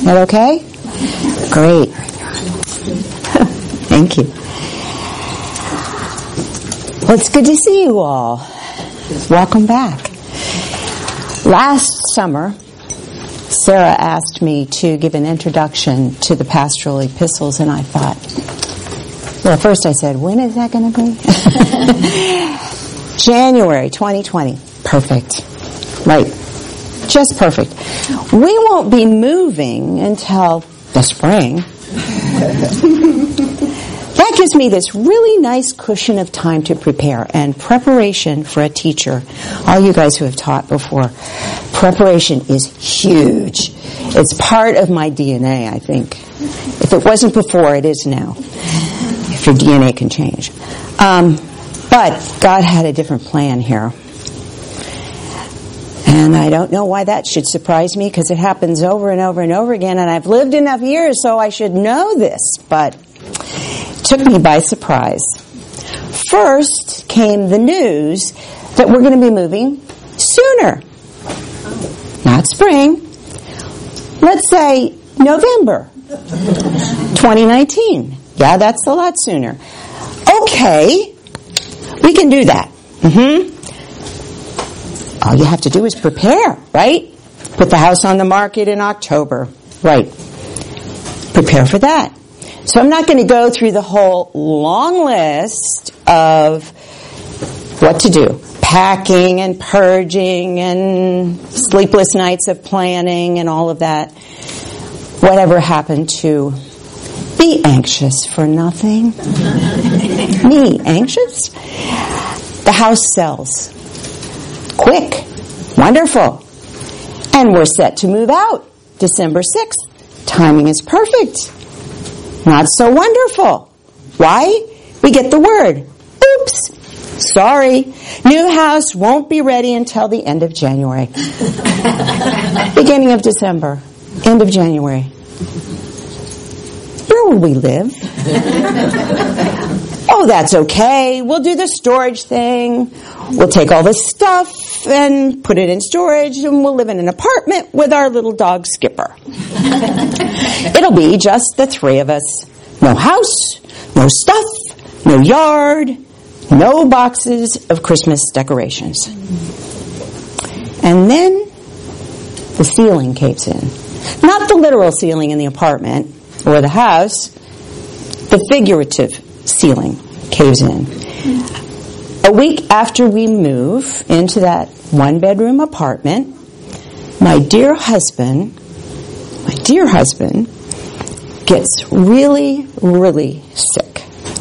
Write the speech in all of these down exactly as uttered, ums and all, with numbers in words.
that okay? Great. Thank you. Well, it's good to see you all. Welcome back. Last summer, Sarah asked me to give an introduction to the pastoral epistles, and I thought, well, first I said, when is that going to be? January twenty twenty. Perfect. Right. Just perfect. We won't be moving until the spring. That gives me this really nice cushion of time to prepare, and preparation for a teacher, all you guys who have taught before, preparation is huge. It's part of my D N A, I think. If it wasn't before, it is now. If your D N A can change. Um, but God had a different plan here. And I don't know why that should surprise me, because it happens over and over and over again, and I've lived enough years, so I should know this, but it took me by surprise. First came the news that we're going to be moving sooner. Not spring. Let's say November twenty nineteen. Yeah, that's a lot sooner. Okay, we can do that. Mm-hmm. All you have to do is prepare, right? Put the house on the market in October. Right. Prepare for that. So I'm not going to go through the whole long list of what to do. Packing and purging and sleepless nights of planning and all of that. Whatever happened to be anxious for nothing? Me, anxious? The house sells. Quick. Wonderful. And we're set to move out December sixth. Timing is perfect. Not so wonderful. Why? We get the word. Oops. Sorry. New house won't be ready until the end of January. Beginning of December. End of January. Where will we live? Oh, that's okay. We'll do the storage thing. We'll take all the stuff and put it in storage, and we'll live in an apartment with our little dog Skipper. It'll be just the three of us. No house, no stuff, no yard, no boxes of Christmas decorations. And then the ceiling caves in. Not the literal ceiling in the apartment or the house, the figurative ceiling caves in. A week after we move into that one-bedroom apartment, my dear husband, my dear husband, gets really, really sick.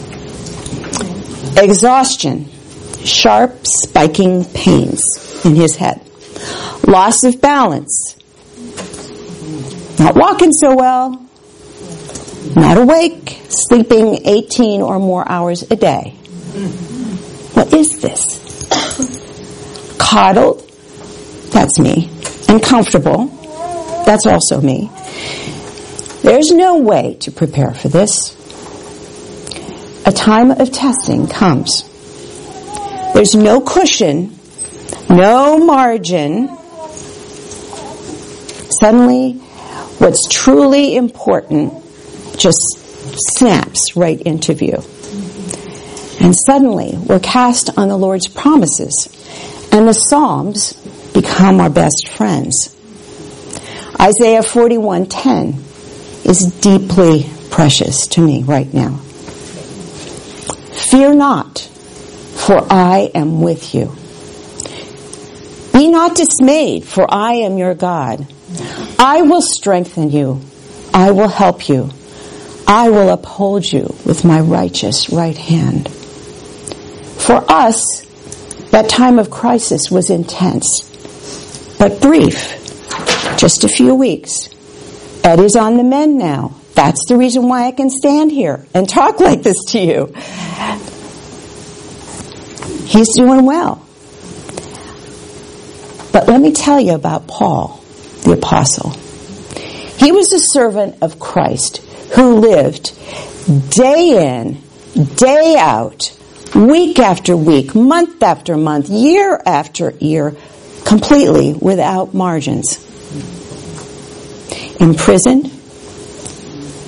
Exhaustion, sharp, spiking pains in his head, loss of balance, not walking so well, not awake, sleeping eighteen or more hours a day. What is this? Coddled, that's me. And comfortable, that's also me. There's no way to prepare for this. A time of testing comes. There's no cushion, no margin. Suddenly, what's truly important just snaps right into view. And suddenly, we're cast on the Lord's promises, and the Psalms become our best friends. Isaiah forty-one ten is deeply precious to me right now. Fear not, for I am with you. Be not dismayed, for I am your God. I will strengthen you. I will help you. I will uphold you with my righteous right hand. For us, that time of crisis was intense, but brief, just a few weeks. Ed is on the mend now. That's the reason why I can stand here and talk like this to you. He's doing well. But let me tell you about Paul, the apostle. He was a servant of Christ who lived day in, day out, week after week, month after month, year after year, completely without margins. Imprisoned,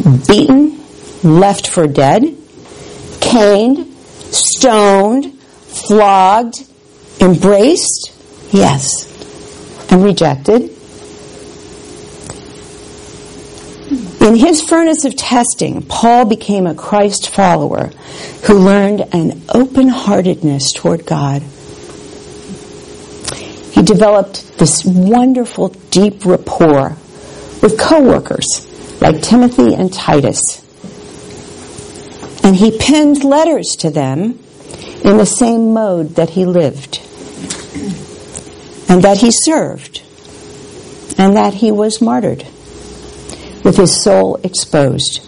beaten, left for dead, caned, stoned, flogged, embraced, yes, and rejected. In his furnace of testing, Paul became a Christ follower who learned an open-heartedness toward God. He developed this wonderful, deep rapport with co-workers like Timothy and Titus. And he penned letters to them in the same mode that he lived, and that he served, and that he was martyred, with his soul exposed.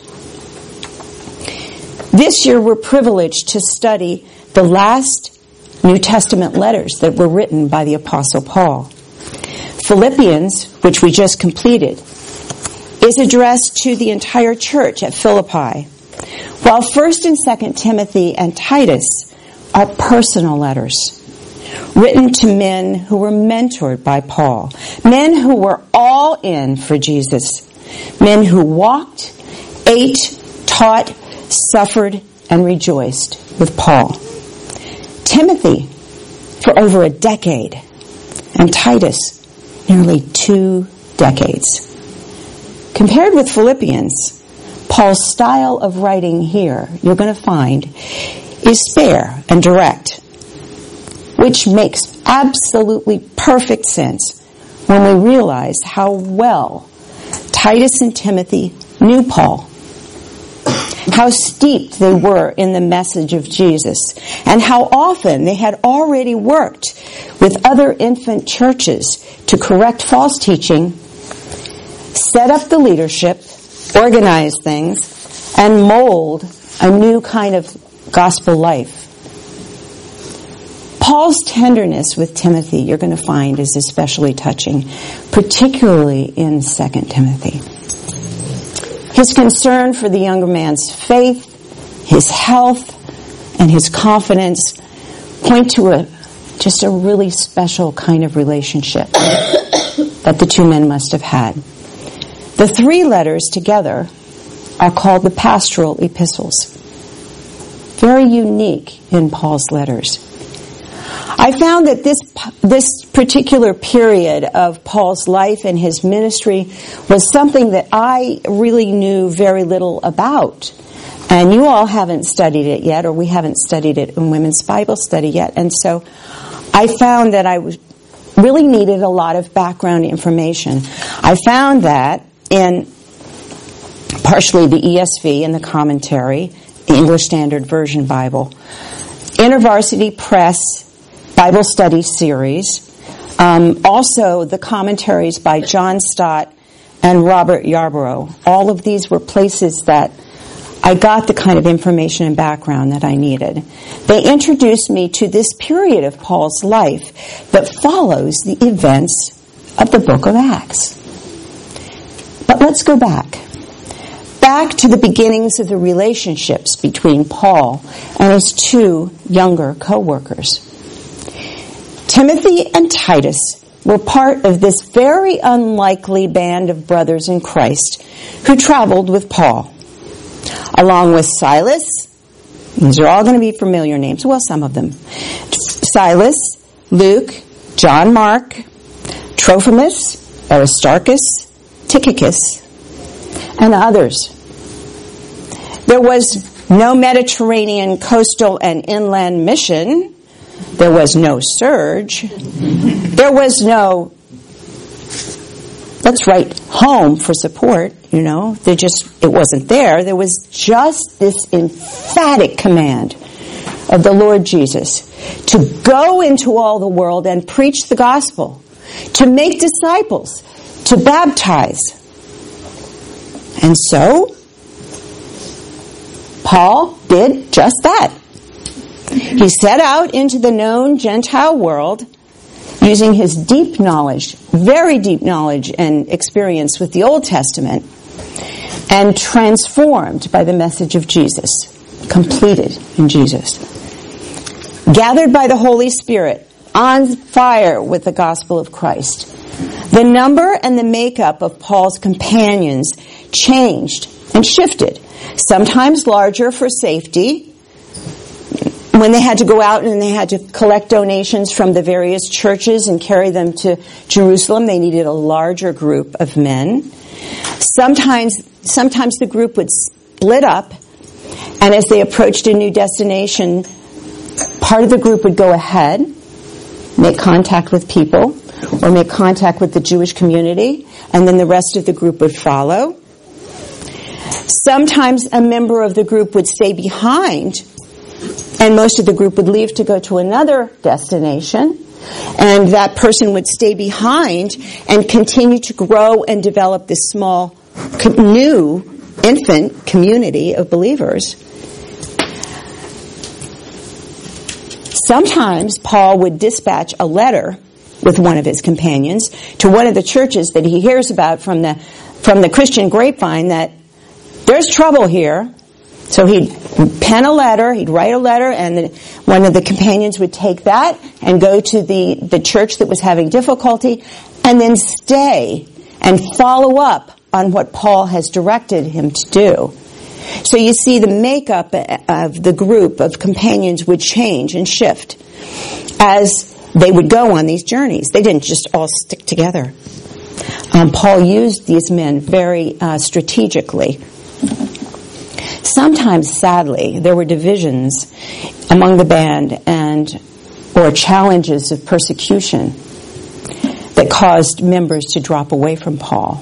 This year we're privileged to study the last New Testament letters that were written by the Apostle Paul. Philippians, which we just completed, is addressed to the entire church at Philippi, while First and Second Timothy and Titus are personal letters written to men who were mentored by Paul, men who were all in for Jesus, men who walked, ate, taught, suffered, and rejoiced with Paul. Timothy for over a decade, and Titus nearly two decades. Compared with Philippians, Paul's style of writing here, you're going to find, is spare and direct, which makes absolutely perfect sense when we realize how well Titus and Timothy knew Paul, how steeped they were in the message of Jesus, and how often they had already worked with other infant churches to correct false teaching, set up the leadership, organize things, and mold a new kind of gospel life. Paul's tenderness with Timothy, you're going to find, is especially touching, particularly in Second Timothy. His concern for the younger man's faith, his health, and his confidence point to a just a really special kind of relationship that the two men must have had. The three letters together are called the pastoral epistles. Very unique in Paul's letters. I found that this this particular period of Paul's life and his ministry was something that I really knew very little about. And you all haven't studied it yet, or we haven't studied it in Women's Bible Study yet. And so I found that I was, really needed a lot of background information. I found that in partially the E S V and the commentary, the English Standard Version Bible, InterVarsity Press Bible Study Series, um, also the commentaries by John Stott and Robert Yarborough. All of these were places that I got the kind of information and background that I needed. They introduced me to this period of Paul's life that follows the events of the book of Acts. But let's go back. Back to the beginnings of the relationships between Paul and his two younger co-workers. Timothy and Titus were part of this very unlikely band of brothers in Christ who traveled with Paul, along with Silas. These are all going to be familiar names. Well, some of them. Silas, Luke, John Mark, Trophimus, Aristarchus, Tychicus, and others. There was no Mediterranean coastal and inland mission. There was no surge. There was no, let's write home for support, you know. They just, it wasn't there. There was just this emphatic command of the Lord Jesus to go into all the world and preach the gospel, to make disciples, to baptize. And so, Paul did just that. He set out into the known Gentile world using his deep knowledge, very deep knowledge and experience with the Old Testament, and transformed by the message of Jesus, completed in Jesus. Gathered by the Holy Spirit, on fire with the gospel of Christ. The number and the makeup of Paul's companions changed and shifted. Sometimes larger for safety. When they had to go out and they had to collect donations from the various churches and carry them to Jerusalem, they needed a larger group of men. Sometimes, sometimes the group would split up, and as they approached a new destination, part of the group would go ahead, make contact with people, or make contact with the Jewish community, and then the rest of the group would follow. Sometimes a member of the group would stay behind, and most of the group would leave to go to another destination, and that person would stay behind and continue to grow and develop this small, new, infant community of believers. Sometimes Paul would dispatch a letter with one of his companions to one of the churches that he hears about from the from the Christian grapevine that there's trouble here. So he'd pen a letter, he'd write a letter, and the, one of the companions would take that and go to the, the church that was having difficulty, and then stay and follow up on what Paul has directed him to do. So you see the makeup of the group of companions would change and shift as they would go on these journeys. They didn't just all stick together. Um, Paul used these men very uh, strategically. Sometimes, sadly, there were divisions among the band and or challenges of persecution that caused members to drop away from Paul.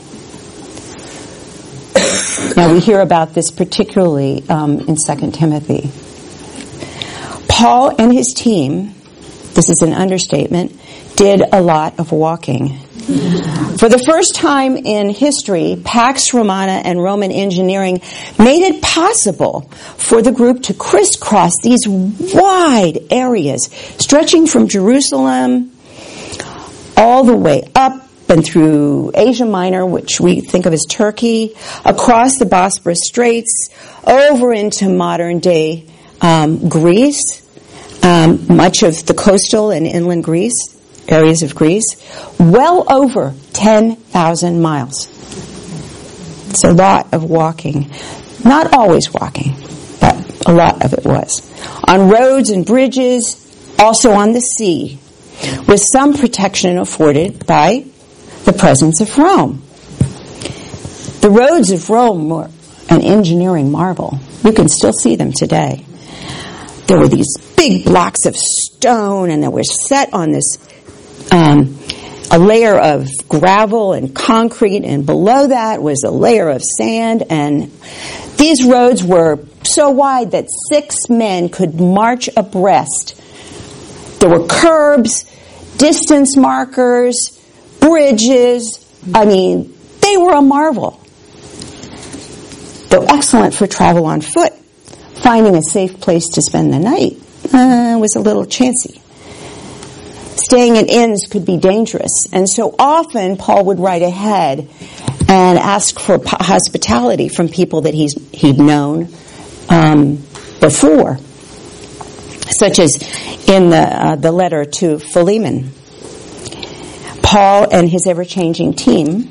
Now, we hear about this particularly um, in Second Timothy. Paul and his team, this is an understatement, did a lot of walking. For the first time in history, Pax Romana and Roman engineering made it possible for the group to crisscross these wide areas, stretching from Jerusalem all the way up and through Asia Minor, which we think of as Turkey, across the Bosporus Straits, over into modern-day um, Greece, um, much of the coastal and inland Greece, areas of Greece, well over ten thousand miles. It's a lot of walking. Not always walking, but a lot of it was. On roads and bridges, also on the sea, with some protection afforded by the presence of Rome. The roads of Rome were an engineering marvel. You can still see them today. There were these big blocks of stone, and they were set on this Um, a layer of gravel and concrete, and below that was a layer of sand, and these roads were so wide that six men could march abreast. There were curbs, distance markers, bridges. I mean, they were a marvel. Though excellent for travel on foot, finding a safe place to spend the night uh, was a little chancy. Staying in inns could be dangerous, and so often Paul would write ahead and ask for hospitality from people that he's, he'd known um, before, such as in the uh, the letter to Philemon. Paul and his ever-changing team,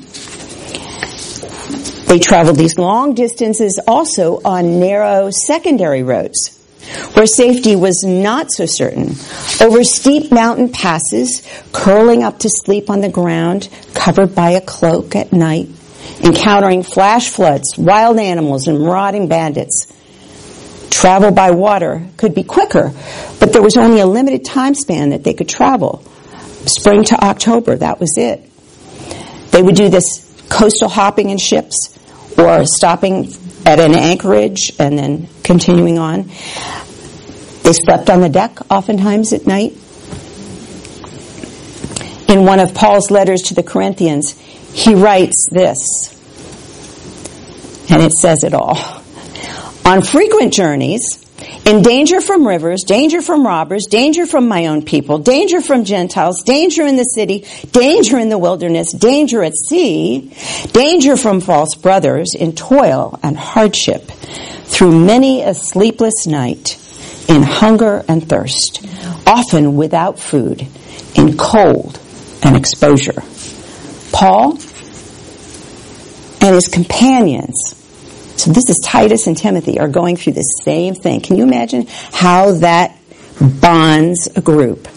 they traveled these long distances also on narrow secondary roads, where safety was not so certain, over steep mountain passes, curling up to sleep on the ground, covered by a cloak at night, encountering flash floods, wild animals, and marauding bandits. Travel by water could be quicker, but there was only a limited time span that they could travel. Spring to October, that was it. They would do this coastal hopping in ships, or stopping at an anchorage and then continuing on. They slept on the deck oftentimes at night. In one of Paul's letters to the Corinthians, he writes this, and it says it all. On frequent journeys, in danger from rivers, danger from robbers, danger from my own people, danger from Gentiles, danger in the city, danger in the wilderness, danger at sea, danger from false brothers, in toil and hardship, through many a sleepless night, in hunger and thirst, often without food, in cold and exposure. Paul and his companions So this is Titus and Timothy are going through the same thing. Can you imagine how that bonds a group?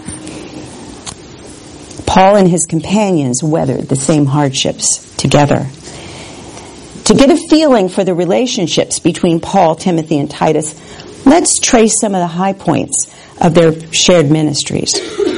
Paul and his companions weathered the same hardships together. To get a feeling for the relationships between Paul, Timothy, and Titus, let's trace some of the high points of their shared ministries.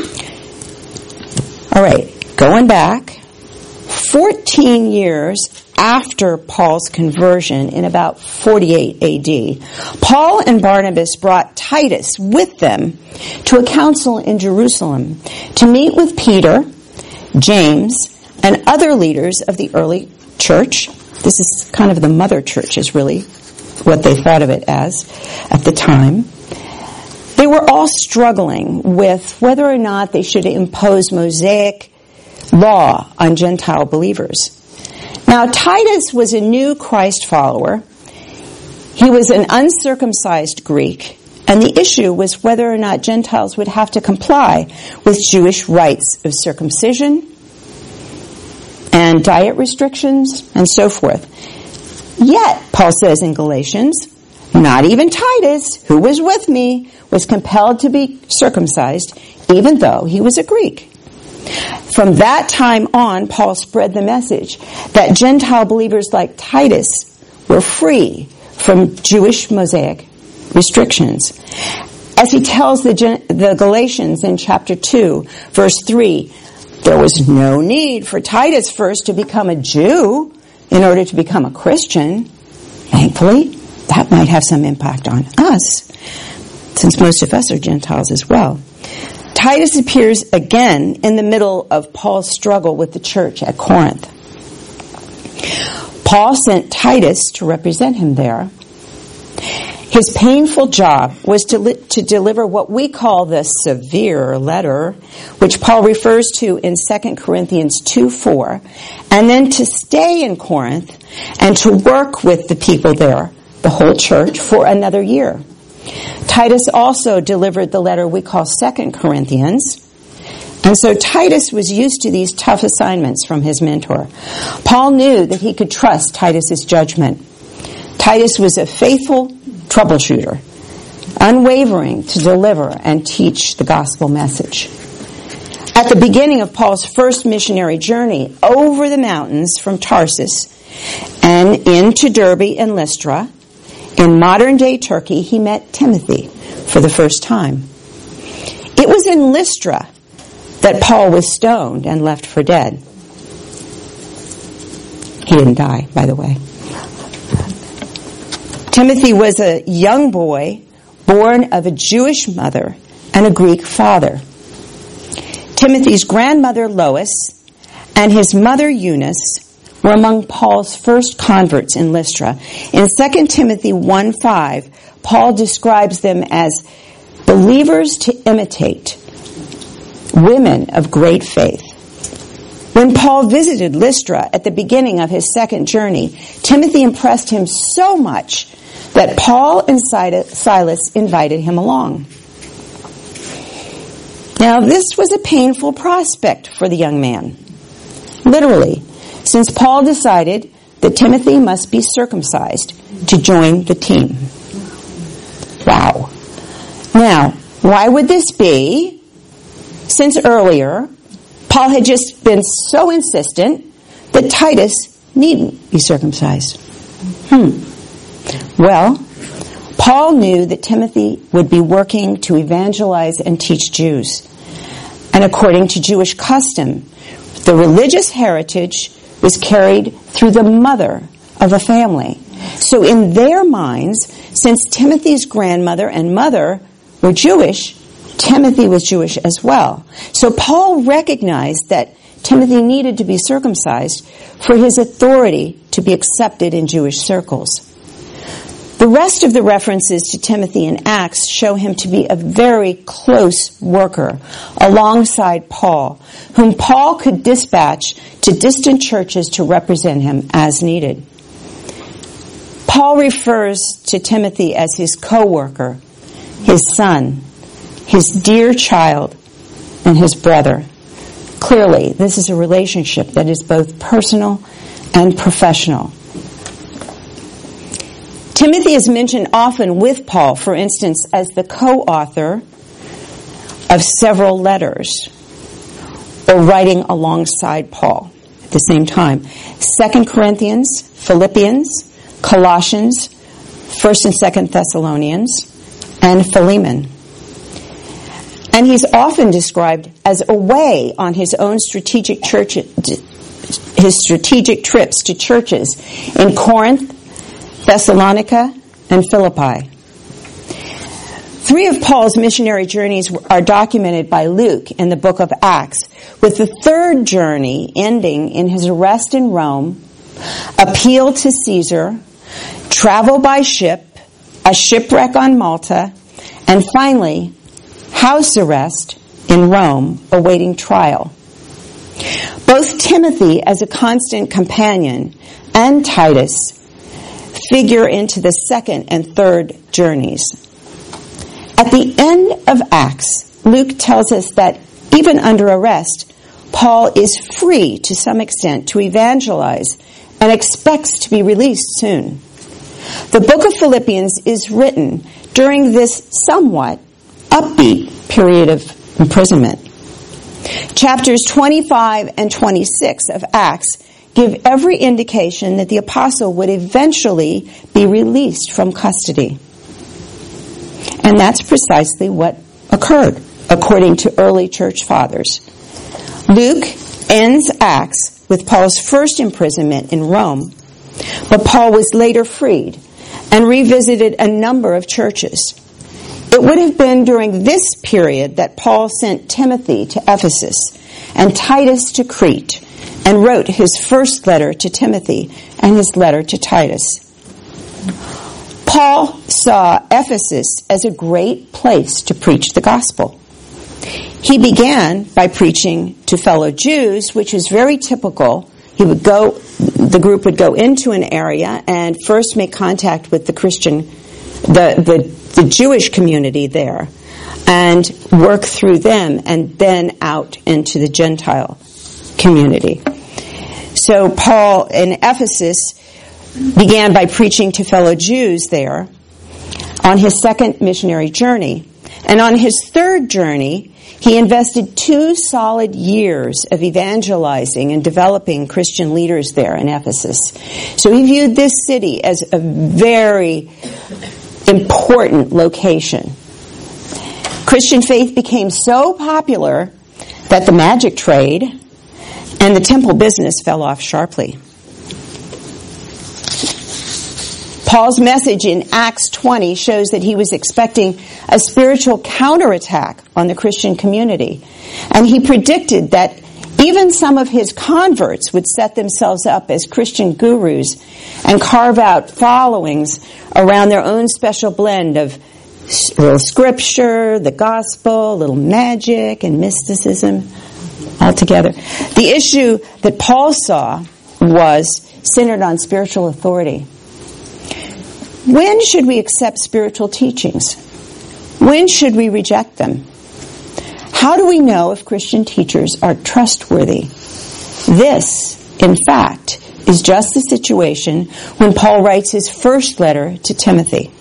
All right, going back, fourteen years after Paul's conversion in about forty-eight A D, Paul and Barnabas brought Titus with them to a council in Jerusalem to meet with Peter, James, and other leaders of the early church. This is kind of the mother church is really what they thought of it as at the time. They were all struggling with whether or not they should impose Mosaic law on Gentile believers. Now, Titus was a new Christ follower. He was an uncircumcised Greek, and the issue was whether or not Gentiles would have to comply with Jewish rites of circumcision and diet restrictions and so forth. Yet, Paul says in Galatians, not even Titus, who was with me, was compelled to be circumcised, even though he was a Greek. From that time on, Paul spread the message that Gentile believers like Titus were free from Jewish Mosaic restrictions. As he tells the, the Galatians in chapter two, verse three, there was no need for Titus first to become a Jew in order to become a Christian. Thankfully, that might have some impact on us, since most of us are Gentiles as well. Titus appears again in the middle of Paul's struggle with the church at Corinth. Paul sent Titus to represent him there. His painful job was to, li- to deliver what we call the severe letter, which Paul refers to in Second Corinthians two four, and then to stay in Corinth and to work with the people there, the whole church, for another year. Titus also delivered the letter we call Second Corinthians. And so Titus was used to these tough assignments from his mentor. Paul knew that he could trust Titus's judgment. Titus was a faithful troubleshooter, unwavering to deliver and teach the gospel message. At the beginning of Paul's first missionary journey over the mountains from Tarsus and into Derbe and Lystra, in modern-day Turkey, he met Timothy for the first time. It was in Lystra that Paul was stoned and left for dead. He didn't die, by the way. Timothy was a young boy born of a Jewish mother and a Greek father. Timothy's grandmother Lois and his mother Eunice were among Paul's first converts in Lystra. In Second Timothy one five, Paul describes them as believers to imitate, women of great faith. When Paul visited Lystra at the beginning of his second journey, Timothy impressed him so much that Paul and Silas invited him along. Now, this was a painful prospect for the young man, literally, since Paul decided that Timothy must be circumcised to join the team. Wow. Now, why would this be? Since earlier, Paul had just been so insistent that Titus needn't be circumcised. Hmm. Well, Paul knew that Timothy would be working to evangelize and teach Jews. And according to Jewish custom, the religious heritage was carried through the mother of a family. So in their minds, since Timothy's grandmother and mother were Jewish, Timothy was Jewish as well. So Paul recognized that Timothy needed to be circumcised for his authority to be accepted in Jewish circles. The rest of the references to Timothy in Acts show him to be a very close worker alongside Paul, whom Paul could dispatch to distant churches to represent him as needed. Paul refers to Timothy as his co-worker, his son, his dear child, and his brother. Clearly, this is a relationship that is both personal and professional. Timothy is mentioned often with Paul, for instance, as the co-author of several letters, or writing alongside Paul at the same time. Second Corinthians, Philippians, Colossians, First and Second Thessalonians, and Philemon. And he's often described as away on his own strategic church, his strategic trips to churches in Corinth, Thessalonica, and Philippi. Three of Paul's missionary journeys are documented by Luke in the book of Acts, with the third journey ending in his arrest in Rome, appeal to Caesar, travel by ship, a shipwreck on Malta, and finally, house arrest in Rome, awaiting trial. Both Timothy, as a constant companion, and Titus figure into the second and third journeys. At the end of Acts, Luke tells us that even under arrest, Paul is free to some extent to evangelize and expects to be released soon. The book of Philippians is written during this somewhat upbeat period of imprisonment. Chapters twenty-five and twenty-six of Acts give every indication that the apostle would eventually be released from custody. And that's precisely what occurred, according to early church fathers. Luke ends Acts with Paul's first imprisonment in Rome, but Paul was later freed and revisited a number of churches. It would have been during this period that Paul sent Timothy to Ephesus and Titus to Crete, and wrote his first letter to Timothy and his letter to Titus. Paul saw Ephesus as a great place to preach the gospel. He began by preaching to fellow Jews, which was very typical. He would go, the group would go into an area and first make contact with the Christian, the, the, the Jewish community there, and work through them, and then out into the Gentile community. So Paul in Ephesus began by preaching to fellow Jews there on his second missionary journey. And on his third journey, he invested two solid years of evangelizing and developing Christian leaders there in Ephesus. So he viewed this city as a very important location. Christian faith became so popular that the magic trade and the temple business fell off sharply. Paul's message in Acts twenty shows that he was expecting a spiritual counterattack on the Christian community. And he predicted that even some of his converts would set themselves up as Christian gurus and carve out followings around their own special blend of a little scripture, the gospel, a little magic, and mysticism all together. The issue that Paul saw was centered on spiritual authority. When should we accept spiritual teachings? When should we reject them? How do we know if Christian teachers are trustworthy? This, in fact, is just the situation when Paul writes his first letter to Timothy.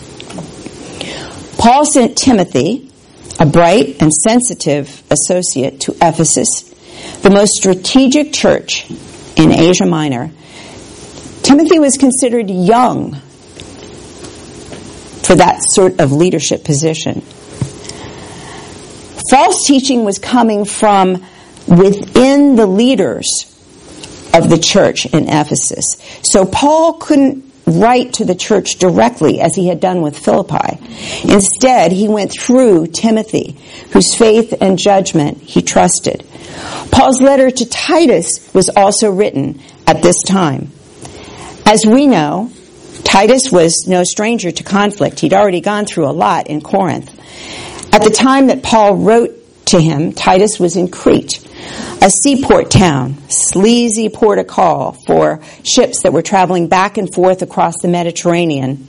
Paul sent Timothy, a bright and sensitive associate, to Ephesus, the most strategic church in Asia Minor. Timothy was considered young for that sort of leadership position. False teaching was coming from within the leaders of the church in Ephesus. So Paul couldn't write to the church directly as he had done with Philippi. Instead, he went through Timothy, whose faith and judgment he trusted. Paul's letter to Titus was also written at this time. As we know, Titus was no stranger to conflict. He'd already gone through a lot in Corinth. At the time that Paul wrote to him, Titus was in Crete, a seaport town, sleazy port of call for ships that were traveling back and forth across the Mediterranean.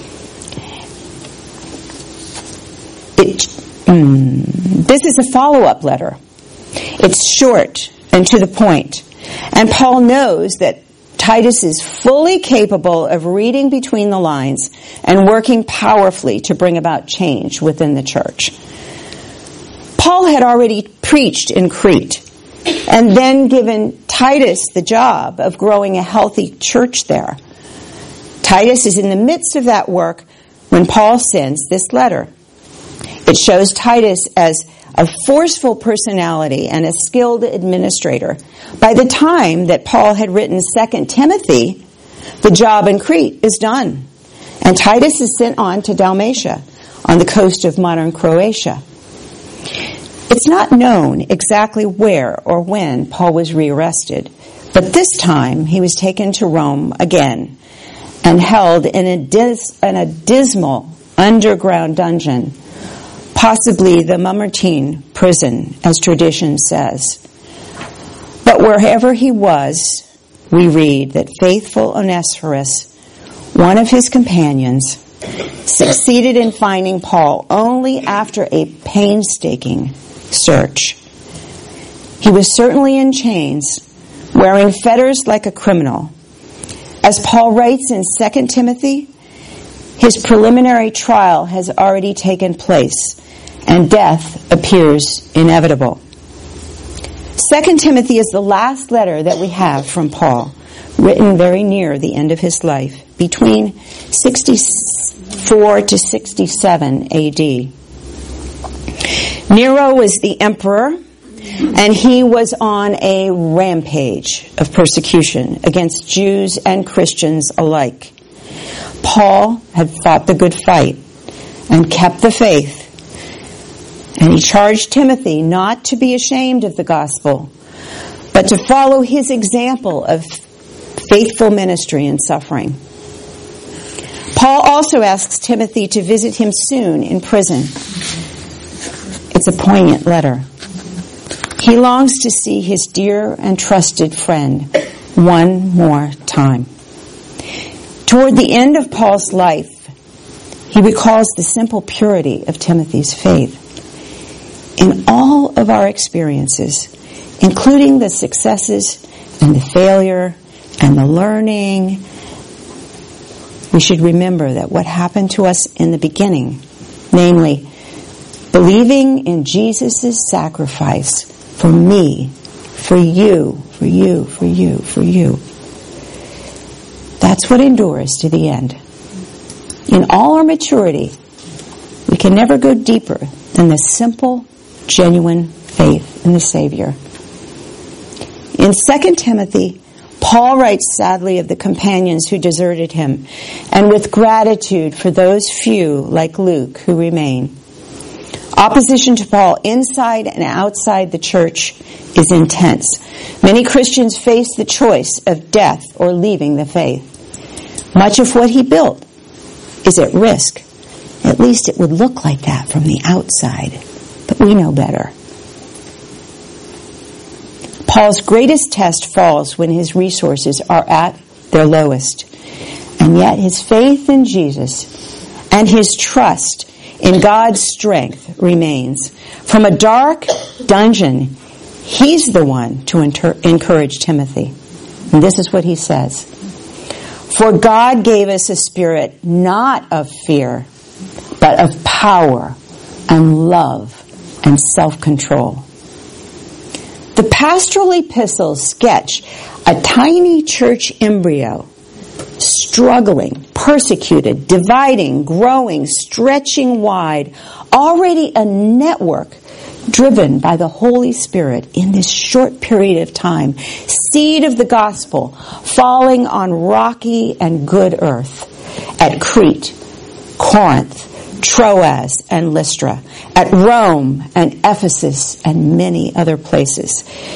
It, mm, this is a follow-up letter. It's short and to the point. And Paul knows that Titus is fully capable of reading between the lines and working powerfully to bring about change within the church. Paul had already preached in Crete and then given Titus the job of growing a healthy church there. Titus is in the midst of that work when Paul sends this letter. It shows Titus as a forceful personality and a skilled administrator. By the time that Paul had written Second Timothy, the job in Crete is done, and Titus is sent on to Dalmatia, on the coast of modern Croatia. It's not known exactly where or when Paul was rearrested, but this time he was taken to Rome again and held in a, dis- in a dismal underground dungeon, possibly the Mamertine prison, as tradition says. But wherever he was, we read that faithful Onesiphorus, one of his companions, succeeded in finding Paul only after a painstaking search. He was certainly in chains, wearing fetters like a criminal. As Paul writes in Second Timothy, his preliminary trial has already taken place, and death appears inevitable. Second Timothy is the last letter that we have from Paul, written very near the end of his life, between sixty-four to sixty-seven A D. Nero was the emperor, and he was on a rampage of persecution against Jews and Christians alike. Paul had fought the good fight and kept the faith. And he charged Timothy not to be ashamed of the gospel, but to follow his example of faithful ministry and suffering. Paul also asks Timothy to visit him soon in prison. It's a poignant letter. He longs to see his dear and trusted friend one more time. Toward the end of Paul's life, he recalls the simple purity of Timothy's faith. In all of our experiences, including the successes and the failure and the learning, we should remember that what happened to us in the beginning, namely, believing in Jesus' sacrifice for me, for you, for you, for you, for you, that's what endures to the end. In all our maturity, we can never go deeper than the simple, genuine faith in the Savior. In Second Timothy, Paul writes sadly of the companions who deserted him, and with gratitude for those few, like Luke, who remain. Opposition to Paul inside and outside the church is intense. Many Christians face the choice of death or leaving the faith. Much of what he built is at risk. At least it would look like that from the outside. But we know better. Paul's greatest test falls when his resources are at their lowest. And yet his faith in Jesus and his trust in God's strength remains. From a dark dungeon, he's the one to inter- encourage Timothy. And this is what he says. For God gave us a spirit not of fear, but of power and love and self-control. The pastoral epistles sketch a tiny church embryo, struggling, persecuted, dividing, growing, stretching wide, already a network driven by the Holy Spirit in this short period of time, seed of the gospel falling on rocky and good earth at Crete, Corinth, Troas and Lystra, at Rome and Ephesus and many other places.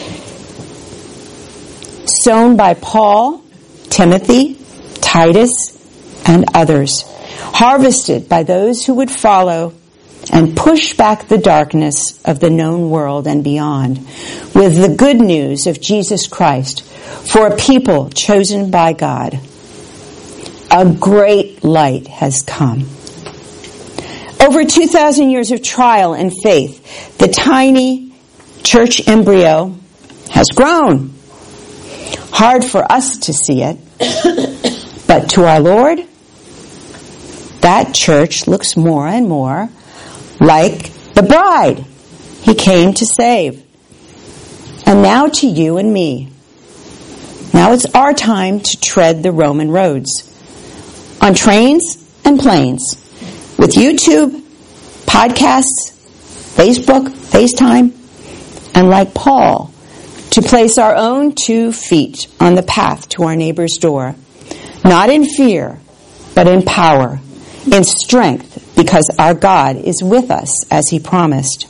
Sown by Paul, Timothy, Titus, and others. Harvested by those who would follow and push back the darkness of the known world and beyond with the good news of Jesus Christ for a people chosen by God. A great light has come. Over two thousand years of trial and faith, the tiny church embryo has grown. Hard for us to see it. But to our Lord, that church looks more and more like the bride He came to save. And now to you and me. Now it's our time to tread the Roman roads. On trains and planes. With YouTube, podcasts, Facebook, FaceTime. And like Paul, to place our own two feet on the path to our neighbor's door. Not in fear, but in power, in strength, because our God is with us as He promised.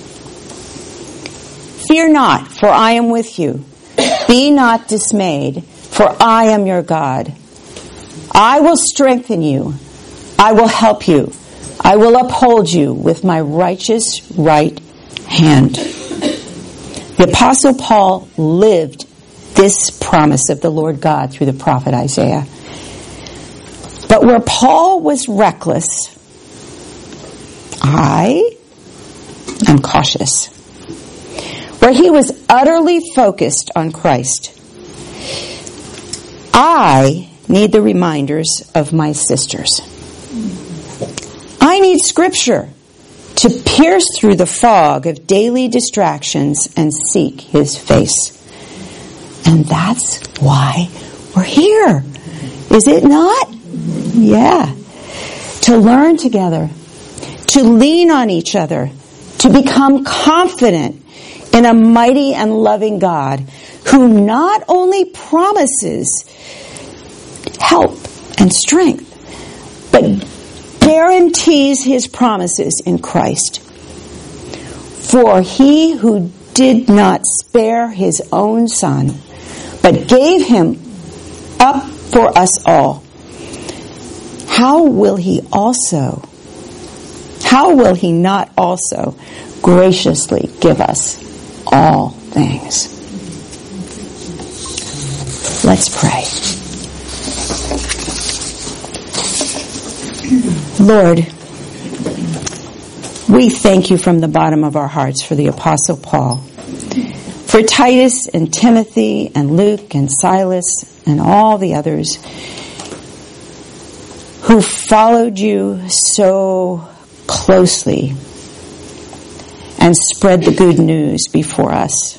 Fear not, for I am with you. Be not dismayed, for I am your God. I will strengthen you. I will help you. I will uphold you with my righteous right hand. The Apostle Paul lived this promise of the Lord God through the prophet Isaiah. But where Paul was reckless, I am cautious. Where he was utterly focused on Christ, I need the reminders of my sisters. I need Scripture to pierce through the fog of daily distractions and seek His face. And that's why we're here. Is it not? Yeah. To learn together, to lean on each other, to become confident in a mighty and loving God who not only promises help and strength, but guarantees His promises in Christ. For He who did not spare His own Son, but gave Him up for us all, how will He also, how will He not also graciously give us all things? Let's pray. Lord, we thank You from the bottom of our hearts for the Apostle Paul, for Titus and Timothy and Luke and Silas and all the others who followed You so closely and spread the good news before us.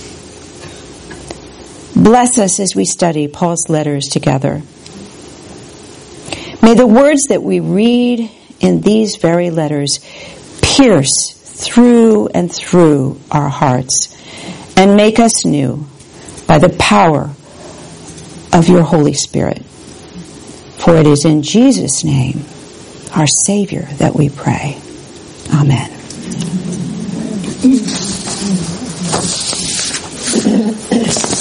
Bless us as we study Paul's letters together. May the words that we read in these very letters pierce through and through our hearts and make us new by the power of Your Holy Spirit. For it is in Jesus' name, our Savior, that we pray. Amen.